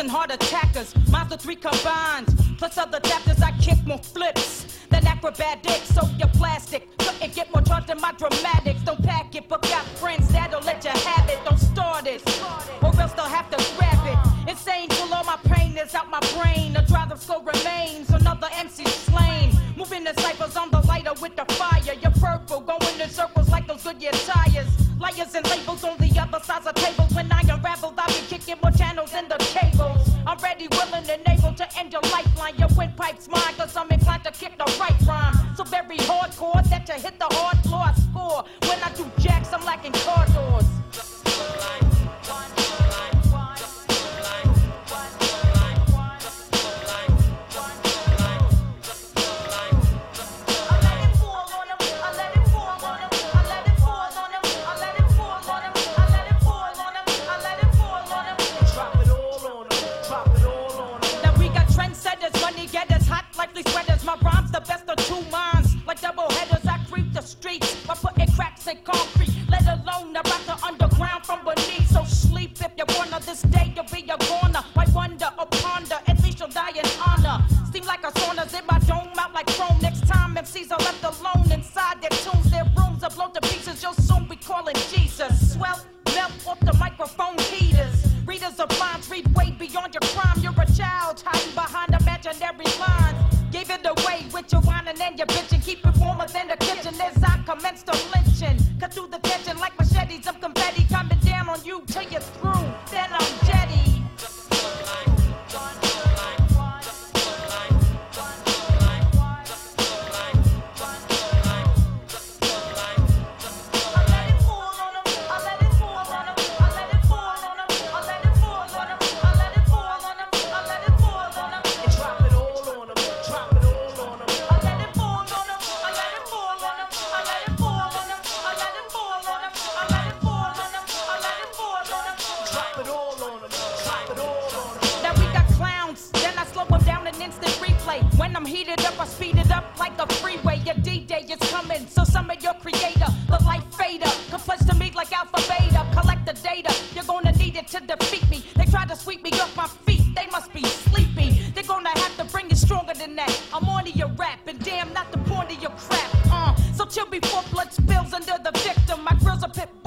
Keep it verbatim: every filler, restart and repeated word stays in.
and heart attackers. Mazda three combined, plus other chapters. I kick more flips than acrobatics. So you're plastic, couldn't get more charged than my dramatics. Don't pack it, but got friends that'll let you have it. Don't start it, or else they'll have to grab it. Insane till all my pain is out my brain. The drive of slow remains, another M C slain. Moving the ciphers on the lighter with the fire. You're purple, going in circles like those Goodyear tires. Liars and labels on the other sides of tables. When I unravel, I'll be kicking more channels in the cables. I'm ready, willing, and able to end your lifeline. Your windpipe's mine, cause I'm inclined to kick the right rhyme. So very hardcore that you hit the hard floor. I score. When I do jacks, I'm lacking car doors. Sweaters, my rhymes the best of two minds. Like double headers, I creep the streets by putting cracks in concrete. Let alone about the underground from beneath. So sleep if you're born on this day, you'll be a goner. Why wonder or ponder? At least you'll die in honor. Seem like a sauna's in my dome, out like chrome. Next time M Cs are left alone inside their tombs, their rooms are blown to pieces. You'll soon be calling Jesus. Swell, melt off the microphone heaters. Readers of lines read way beyond your crime. You're a child hiding behind imaginary lines. Gave it away with your whining and your bitching. Keep it warmer than the kitchen as I commence the lynching. Cut through the tension like machetes of confetti. Coming down on you till you're through. Then I'm jetty. When I'm heated up, I speed it up like a freeway. Your D-Day is coming, so summon your creator. The life fader, come pledge to me like alpha beta. Collect the data, you're gonna need it to defeat me. They try to sweep me off my feet, they must be sleepy. They're gonna have to bring it stronger than that. I'm on to your rap, and damn, not the point of your crap. Uh, so chill before blood spills under the victim. My grill's a pit